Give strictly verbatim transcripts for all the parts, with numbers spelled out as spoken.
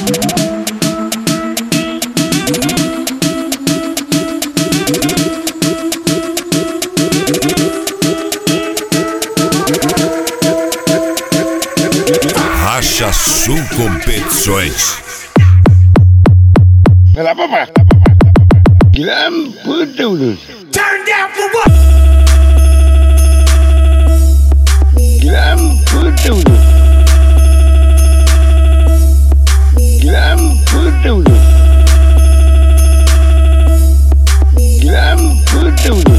Racha Sul Competições. Vai lá, papai. Guilherme Putudo. Turn down for what? Guilherme Putudo. Guilherme Putudo. Guilherme Putudo.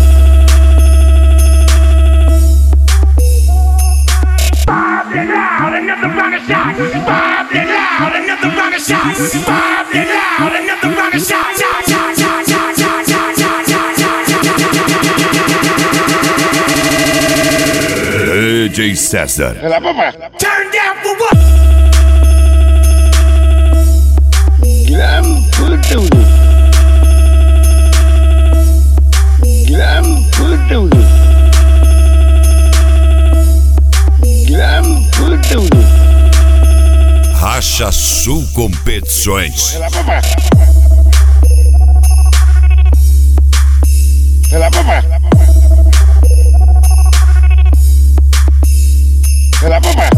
Bob it out, another rocket shot. Bob it out, another rocket shot. Bob it out, another rocket shot. Shot, shot, shot, shot, shot, shot, shot, shot, shot. D J César. Vai lá, papai. Turn down for what? Guilherme Putudo. Guilherme Putudo. Guilherme Putudo. Racha Sul Competições. Vai lá, papai. Vai lá, papai. Vai lá, papai.